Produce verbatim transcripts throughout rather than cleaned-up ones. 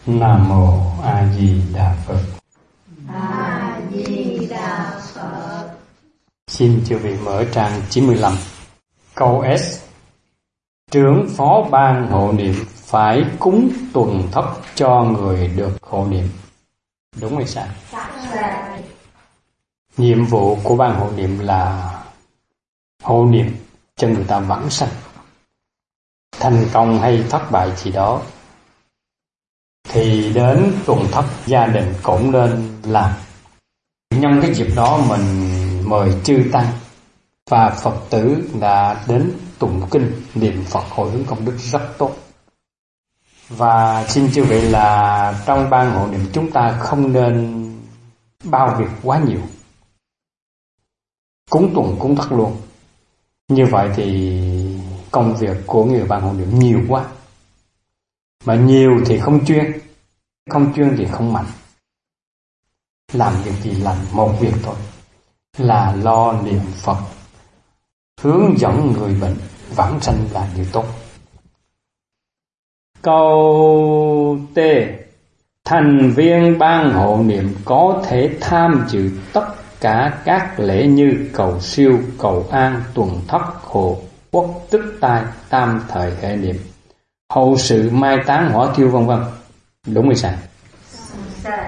Nam mô A Di Đà Phật. A Di Đà Phật. Xin chư vị mở trang chín mươi lăm. Câu S. Trưởng phó ban hộ niệm phải cúng tuần thất cho người được hộ niệm. Đúng hay sai? Sai. Nhiệm vụ của ban hộ niệm là hộ niệm cho người ta vãng sanh. Thành công hay thất bại gì đó thì đến tuần thất gia đình cũng nên làm. Nhân cái dịp đó mình mời chư tăng và Phật tử đã đến tụng kinh niệm Phật hồi hướng công đức rất tốt. Và xin chư vị là trong ban hộ niệm chúng ta không nên bao việc quá nhiều, cúng tuần cúng thất luôn. Như vậy thì công việc của người ban hộ niệm nhiều quá, mà nhiều thì không chuyên, không chuyên thì không mạnh. Làm việc gì làm một việc thôi, là lo niệm Phật, hướng dẫn người bệnh vãng sanh là điều tốt. Câu T. Thành viên ban hộ niệm có thể tham dự tất cả các lễ như cầu siêu, cầu an, tuần thất, hộ quốc, tức tai, tam thời hệ niệm, hậu sự, mai táng, hỏa thiêu vân vân. Đúng hay sai? Sai.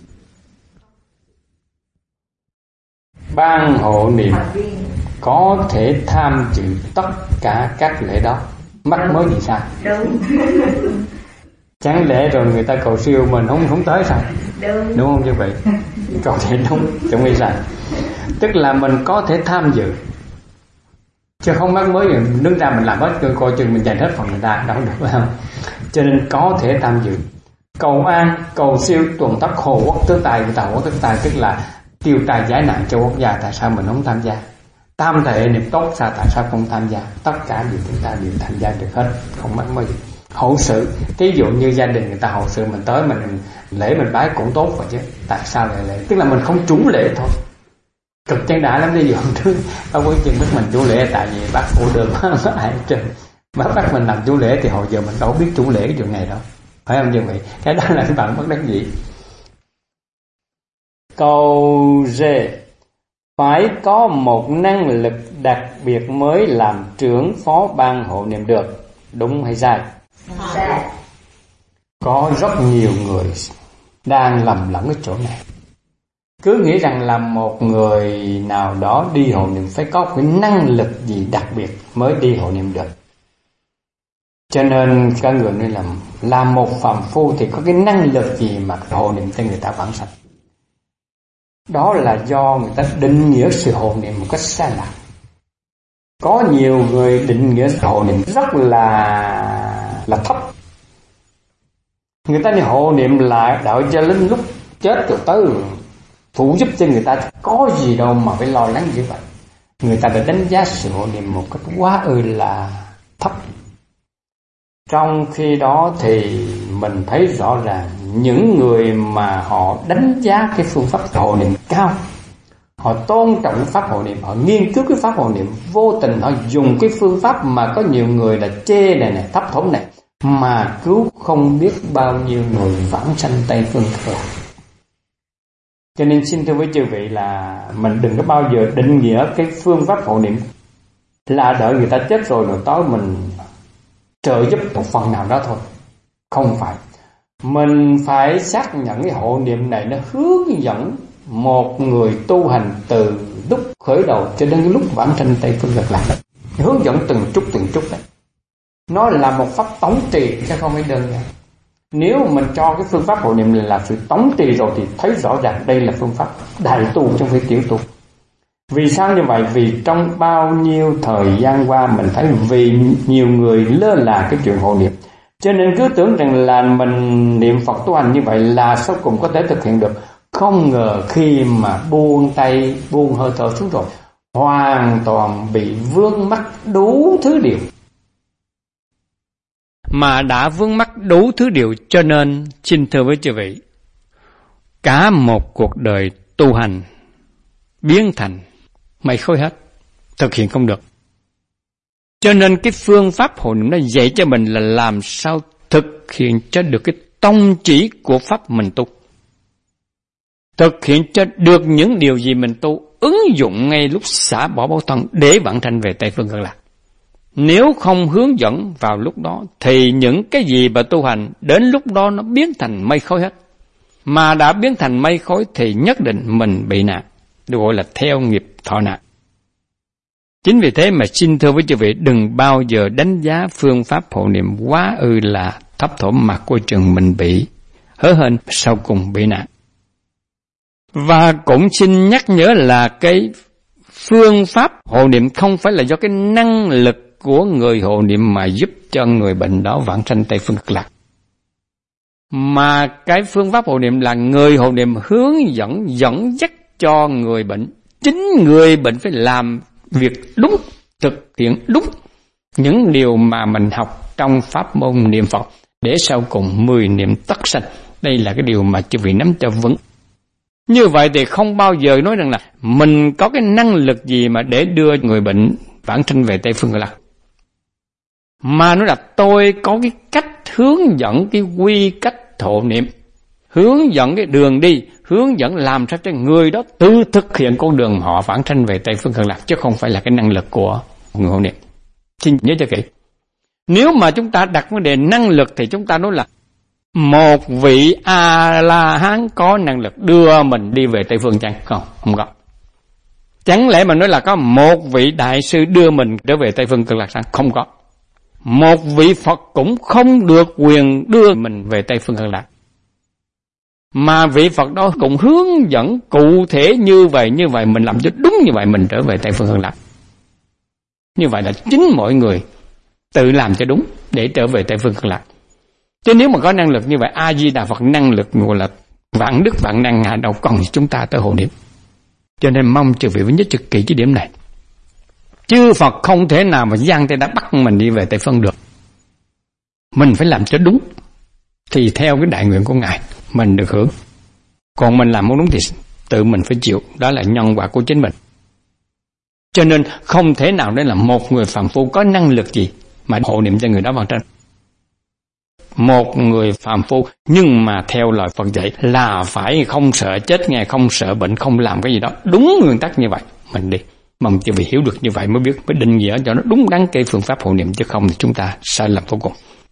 Ban hộ niệm có thể tham dự tất cả các lễ đó. Mắc mới gì sao? Đúng. Chẳng lẽ rồi người ta cầu siêu mình không không tới sao? Đúng. Đúng không như vậy? Câu thể đúng, chẳng hay sai. Tức là mình có thể tham dự, chứ không mắc mới rồi đứng ra mình làm hết, coi chừng mình giành hết phần người ta, đâu được phải không? Cho nên có thể tham dự. Cầu an, cầu siêu, tuần thất, hộ quốc, tứ tài, người ta hộ tứ tài tức là tiêu tài giải nạn cho quốc gia, tại sao mình không tham gia? Tam thể niệm tốt sao, tại sao không tham gia? Tất cả đều chúng ta đều tham gia được hết, không mắc mới gì. Hậu sự, ví dụ như gia đình người ta hậu sự mình tới mình lễ mình bái cũng tốt vậy chứ, tại sao lại lễ? Tức là mình không trúng lễ thôi. Cực chân đã lắm, ví dụ trước bác quý chân biết mình chủ lễ, tại vì bác phụ đường ai trên bác bắt mình làm chủ lễ thì hồi giờ mình đâu biết chủ lễ cái chuyện này đâu, phải không như vậy? Cái đó là cái bạn bất đắc dĩ. Câu D. Phải có một năng lực đặc biệt mới làm trưởng phó ban hộ niệm được. Đúng hay sai? Sai. Có rất nhiều người đang lầm lẫn cái chỗ này, cứ nghĩ rằng là một người nào đó đi hộ niệm phải có cái năng lực gì đặc biệt mới đi hộ niệm được. Cho nên các người nên làm làm một phàm phu thì có cái năng lực gì mà hộ niệm cho người ta vãng sanh. Đó là do người ta định nghĩa sự hộ niệm một cách sai lạc. Có nhiều người định nghĩa hộ niệm rất là là thấp. Người ta đi hộ niệm lại đạo cho đến lúc chết rồi tới phụ giúp cho người ta, có gì đâu mà phải lo lắng như vậy. Người ta đã đánh giá sự hộ niệm một cách quá ư là thấp. Trong khi đó thì mình thấy rõ ràng những người mà họ đánh giá cái phương pháp hộ niệm cao, họ tôn trọng pháp hộ niệm, họ nghiên cứu cái pháp hộ niệm, vô tình họ dùng cái phương pháp mà có nhiều người là chê này này, thấp thỏm này, mà cứu không biết bao nhiêu người vãng sanh Tây phương cực lạc. Cho nên xin thưa với chư vị là mình đừng có bao giờ định nghĩa cái phương pháp hộ niệm là đợi người ta chết rồi rồi tối mình trợ giúp một phần nào đó thôi. Không phải. Mình phải xác nhận cái hộ niệm này nó hướng dẫn một người tu hành từ lúc khởi đầu cho đến lúc vãng sanh Tây phương cực lạc. Hướng dẫn từng chút từng chút đấy. Nó là một pháp tống trì chứ không phải đơn giản. Nếu mình cho cái phương pháp hộ niệm này là sự tống trì rồi thì thấy rõ ràng đây là phương pháp đại tu trong phải tiểu tu. Vì sao như vậy? Vì trong bao nhiêu thời gian qua mình thấy vì nhiều người lơ là cái chuyện hộ niệm, cho nên cứ tưởng rằng là mình niệm Phật tu hành như vậy là sau cùng có thể thực hiện được. Không ngờ khi mà buông tay, buông hơi thở xuống rồi, hoàn toàn bị vướng mắc đủ thứ điều. Mà đã vướng mắc đủ thứ điều cho nên xin thưa với chư vị, cả một cuộc đời tu hành biến thành mây khói hết, thực hiện không được. Cho nên cái phương pháp hộ niệm nó dạy cho mình là làm sao thực hiện cho được cái tông chỉ của pháp mình tu. Thực hiện cho được những điều gì mình tu, ứng dụng ngay lúc xả bỏ báo thân để vãng sanh về Tây Phương Cực Lạc. Nếu không hướng dẫn vào lúc đó thì những cái gì mà tu hành đến lúc đó nó biến thành mây khói hết. Mà đã biến thành mây khói thì nhất định mình bị nạn, được gọi là theo nghiệp thọ nạn. Chính vì thế mà xin thưa với chư vị, đừng bao giờ đánh giá phương pháp hộ niệm quá ư là thấp thỏm mà coi chừng mình bị hớ hênh, sau cùng bị nạn. Và cũng xin nhắc nhớ là cái phương pháp hộ niệm không phải là do cái năng lực của người hộ niệm mà giúp cho người bệnh đó vãng sanh Tây Phương Cực Lạc. Mà cái phương pháp hộ niệm là người hộ niệm hướng dẫn, dẫn dắt cho người bệnh. Chính người bệnh phải làm việc đúng, thực hiện đúng những điều mà mình học trong pháp môn niệm Phật để sau cùng mười niệm tất sanh. Đây là cái điều mà chư vị nắm cho vững. Như vậy thì không bao giờ nói rằng là mình có cái năng lực gì mà để đưa người bệnh vãng sanh về Tây Phương Cực Lạc. Mà nói là tôi có cái cách hướng dẫn cái quy cách hộ niệm, hướng dẫn cái đường đi, hướng dẫn làm sao cho người đó tự thực hiện con đường họ vãng sanh về Tây Phương Cực Lạc, chứ không phải là cái năng lực của người hộ niệm. Xin nhớ cho kỹ. Nếu mà chúng ta đặt vấn đề năng lực thì chúng ta nói là một vị A-la-hán có năng lực đưa mình đi về Tây Phương chăng? Không, không có. Chẳng lẽ mà nói là có một vị đại sư đưa mình trở về Tây Phương Cực Lạc chăng? Không có. Một vị Phật cũng không được quyền đưa mình về Tây Phương Cực Lạc. Mà vị Phật đó cũng hướng dẫn cụ thể như vậy, như vậy mình làm cho đúng như vậy mình trở về Tây Phương Cực Lạc. Như vậy là chính mọi người tự làm cho đúng để trở về Tây Phương Cực Lạc. Chứ nếu mà có năng lực như vậy, A-di-đà Phật năng lực gọi là vạn đức vạn năng, ngài đâu còn chúng ta tới hộ niệm. Cho nên mong chư vị phải nhớ cho kỹ cái điểm này. Chư Phật không thể nào mà giang tay đã bắt mình đi về Tây Phương được. Mình phải làm cho đúng thì theo cái đại nguyện của ngài mình được hưởng. Còn mình làm không đúng thì tự mình phải chịu, đó là nhân quả của chính mình. Cho nên không thể nào đấy là một người phàm phu có năng lực gì mà hộ niệm cho người đó vào trên. Một người phàm phu nhưng mà theo lời Phật dạy là phải không sợ chết nghe, không sợ bệnh, không làm cái gì đó. Đúng nguyên tắc như vậy mình đi. Mong chư vị hiểu được như vậy mới biết, mới định nghĩa cho nó đúng đắn cái phương pháp hộ niệm, chứ không thì chúng ta sai lầm vô cùng.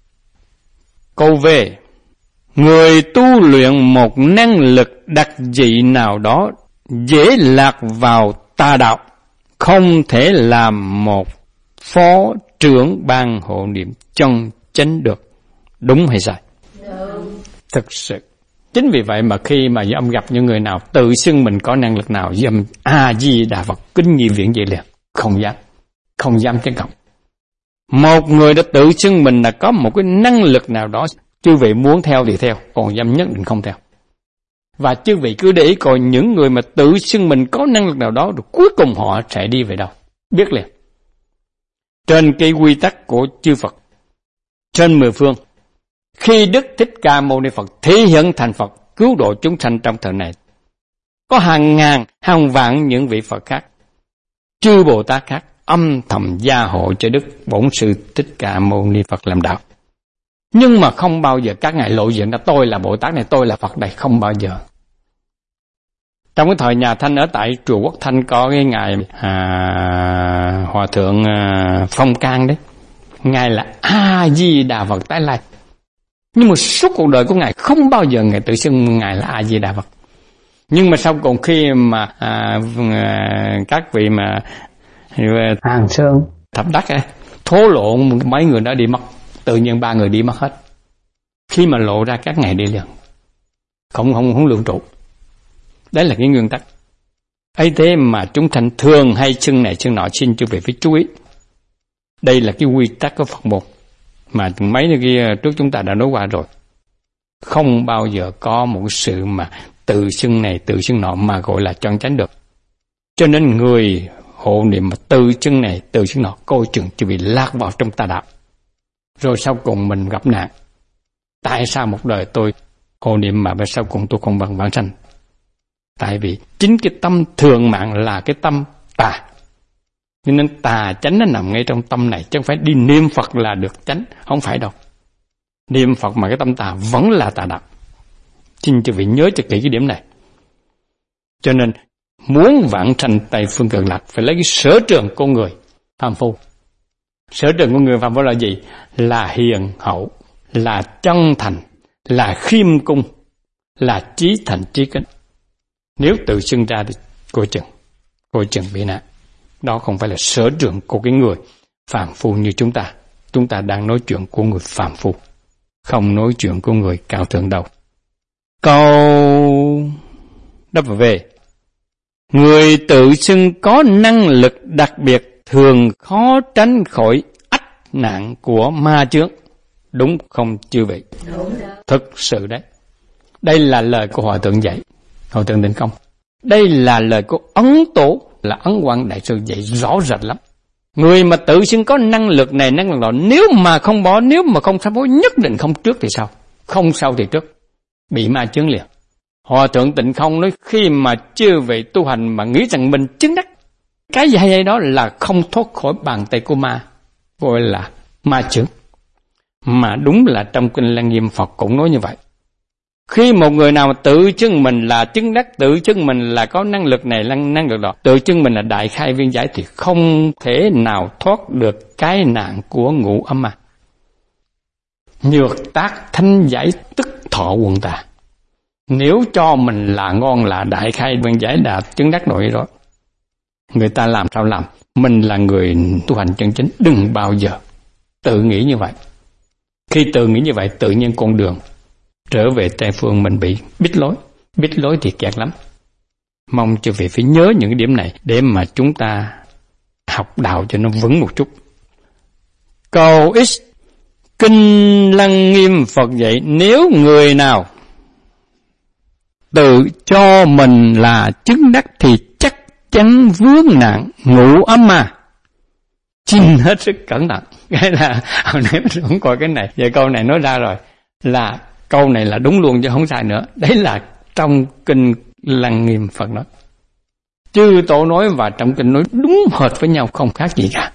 Câu V. Người tu luyện một năng lực đặc dị nào đó dễ lạc vào tà đạo, không thể làm một phó trưởng ban hộ niệm chân chánh được. Đúng hay sai? Đúng. Thực sự. Chính vì vậy mà khi mà ông gặp những người nào tự xưng mình có năng lực nào, dâm A-di-đà Phật kính nhi viện vậy liền. Không dám. Không dám chứ không. Một người đã tự xưng mình là có một cái năng lực nào đó, chư vị muốn theo thì theo, còn dám nhất định không theo. Và chư vị cứ để ý coi những người mà tự xưng mình có năng lực nào đó, rồi cuối cùng họ sẽ đi về đâu. Biết liền. Trên cái quy tắc của chư Phật, trên mười phương, khi Đức Thích Ca Mâu Ni Phật thể hiện thành Phật cứu độ chúng sanh trong thời này, có hàng ngàn, hàng vạn những vị Phật khác, chư Bồ Tát khác âm thầm gia hộ cho Đức Bổn Sư Thích Ca Mâu Ni Phật làm đạo. Nhưng mà không bao giờ các ngài lộ diện là tôi là Bồ Tát này, tôi là Phật này, không bao giờ. Trong cái thời nhà Thanh ở tại chùa Quốc Thanh có cái ngài à, Hòa Thượng à, Phong Can đấy, ngài là A-di-đà Phật Tái Lai. Nhưng mà suốt cuộc đời của ngài không bao giờ ngài tự xưng ngài là A-di-đà Phật. Nhưng mà sau cùng khi mà à, à, các vị mà Hàng Sơn, Thập Đắc ấy, thố lộ mấy người đó đi mất, tự nhiên ba người đi mất hết. Khi mà lộ ra các ngài đi liền, không không không lượng trụ. Đấy là cái nguyên tắc. ấy thế mà chúng thành thường hay xưng này xưng nọ, xin chư vị phải chú ý. Đây là cái quy tắc của Phật môn mà mấy nơi kia trước chúng ta đã nói qua rồi. Không bao giờ có một sự mà tự xưng này tự xưng nọ mà gọi là chân chánh được. Cho nên người hộ niệm mà tự xưng này tự xưng nọ, coi chừng chỉ bị lạc vào trong tà đạo. Rồi sau cùng mình gặp nạn. Tại sao một đời tôi hộ niệm mà sau cùng tôi không bằng vãng sanh? Tại vì chính cái tâm thường mạng là cái tâm tà. Cho nên tà chánh nó nằm ngay trong tâm này, chứ không phải đi niệm Phật là được chánh, không phải đâu. Niệm Phật mà cái tâm tà vẫn là tà đạo. Xin chư vị nhớ cho kỹ cái điểm này. Cho nên muốn vãng sanh Tây Phương Cực Lạc phải lấy cái sở trường con người phàm phu. Sở trường con người phàm phu là gì? Là hiền hậu, là chân thành, là khiêm cung, là trí thành trí kính. Nếu tự xưng ra thì coi chừng, coi chừng bị nạn. Đó không phải là sở trường của cái người phàm phu như chúng ta. Chúng ta đang nói chuyện của người phàm phu, không nói chuyện của người cao thượng đâu. Câu đáp về: người tự xưng có năng lực đặc biệt thường khó tránh khỏi ách nạn của ma chướng. Đúng không chư vị? Đúng. Thực sự đấy. Đây là lời của Hòa Thượng dạy, Hòa Thượng Định Không. Đây là lời của Ấn Tổ, là Ấn Quang Đại Sư dạy rõ rệt lắm. Người mà tự xưng có năng lực này, năng lực đó, nếu mà không bỏ, nếu mà không sám hối, nhất định không trước thì sau, không sau thì trước, bị ma chướng liền. Hòa Thượng Tịnh Không nói khi mà chư vị tu hành mà nghĩ rằng mình chứng đắc, cái gì hay đó là không thoát khỏi bàn tay của ma, gọi là ma chướng. Mà đúng là trong Kinh Lăng Nghiêm Phật cũng nói như vậy. Khi một người nào tự xưng mình là chứng đắc, tự xưng mình là có năng lực này, năng lực đó, tự xưng mình là đại khai viên giải thì không thể nào thoát được cái nạn của ngũ ấm ma. Nhược tác thanh giải tức thọ quần tà. Nếu cho mình là ngon, là đại khai viên giải, đã chứng đắc nội rồi, người ta làm sao làm? Mình là người tu hành chân chính, đừng bao giờ tự nghĩ như vậy. Khi tự nghĩ như vậy, tự nhiên con đường trở về Tây Phương mình bị bít lối, bít lối thì kẹt lắm. Mong chư vị phải nhớ những cái điểm này để mà chúng ta học đạo cho nó vững một chút. Câu X, Kinh Lăng Nghiêm Phật dạy, nếu người nào tự cho mình là chứng đắc thì chắc chắn vướng nạn ngũ ấm ma. Xin hết sức cẩn thận. Cái là hồi nãy mình cũng coi cái này, giờ câu này nói ra rồi, là câu này là đúng luôn chứ không sai nữa. Đấy là trong Kinh Lăng Nghiêm Phật nói. Chư Tổ nói và trong kinh nói đúng hệt với nhau, không khác gì cả.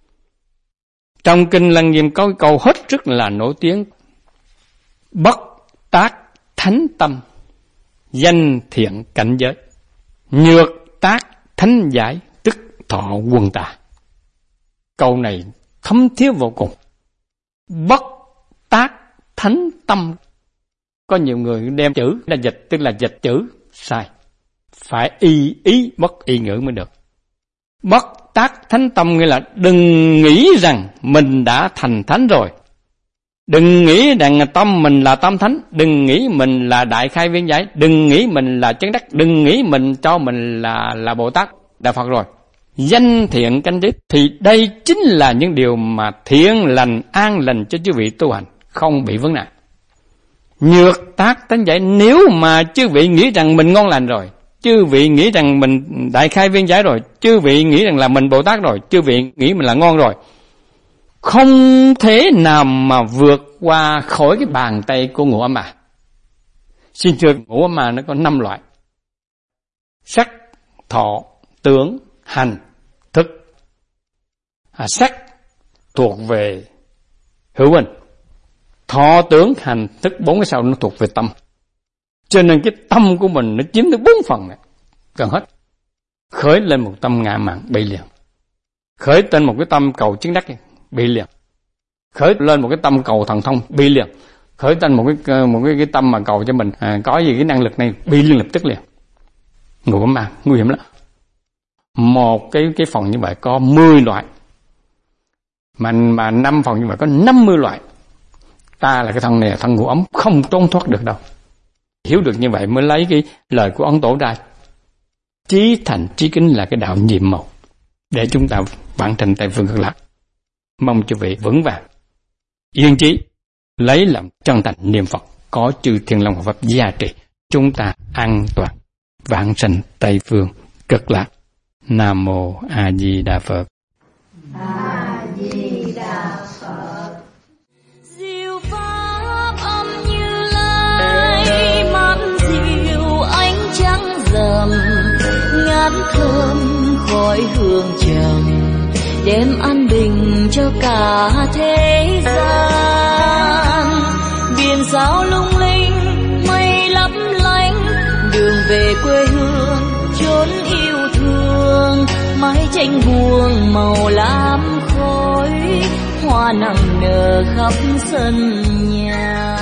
Trong Kinh Lăng Nghiêm có câu hết rất là nổi tiếng: bất tác thánh tâm, danh thiện cảnh giới, nhược tác thánh giải, tức thọ quần tà. Câu này thấm thía vô cùng. Bất tác thánh tâm. Có nhiều người đem chữ là dịch, tức là dịch chữ sai. Phải y ý, bất y ngữ mới được. Bất tác thánh tâm nghĩa là đừng nghĩ rằng mình đã thành thánh rồi. Đừng nghĩ rằng tâm mình là tâm thánh. Đừng nghĩ mình là đại khai viên giải. Đừng nghĩ mình là chân đắc. Đừng nghĩ mình cho mình là, là Bồ Tát, Đạo Phật rồi. Danh thiện canh giới thì đây chính là những điều mà thiện lành, an lành cho chư vị tu hành, không bị vấn nạn. Nhược tác tánh giải, nếu mà chư vị nghĩ rằng mình ngon lành rồi, chư vị nghĩ rằng mình đại khai viên giải rồi, chư vị nghĩ rằng là mình Bồ Tát rồi, chư vị nghĩ mình là ngon rồi, không thể nào mà vượt qua khỏi cái bàn tay của ngũ ấm ma. Xin thưa, ngũ ấm ma nó có năm loại: sắc, thọ, tưởng, hành, thức. À, sắc thuộc về hữu hình, thọ, tưởng, hành, thức, bốn cái sau nó thuộc về tâm. Cho nên cái tâm của mình nó chiếm tới bốn phần này, gần hết. Khởi lên một tâm ngạ mạn bị liền, khởi lên một cái tâm cầu chứng đắc bị liền, khởi lên một cái tâm cầu thần thông bị liền, khởi lên một cái một cái, cái tâm mà cầu cho mình à, có gì cái năng lực này bị liền lập tức liền. Ngũ ấm ma nguy hiểm lắm. Một cái cái phòng như vậy có mười loại, mà mà năm phòng như vậy có năm mươi loại. Ta là cái thân này là thân ngũ ấm, không trốn thoát được đâu. Hiểu được như vậy mới lấy cái lời của Ấn Tổ ra. Trí thành trí kính là cái đạo nhiệm màu để chúng ta vãng sanh Tây Phương Cực Lạc. Mong cho vị vững vàng, yên trí, lấy làm chân thành niệm Phật, có chư Thiên Long Hộ Pháp gia trì, chúng ta an toàn vãng sanh Tây Phương Cực Lạc. Nam Mô A Di Đà Phật. A Di Đà Phật. Diệu pháp âm Như Lai, mắt diệu ánh trắng rằm, ngát thơm khói hương trầm, đem an bình cho cả thế gian. sao lung linh, mây lấp lánh, đường về quê hương chốn yêu thương. Mái tranh buông màu lam khói, hoa nặng nở khắp sân nhà.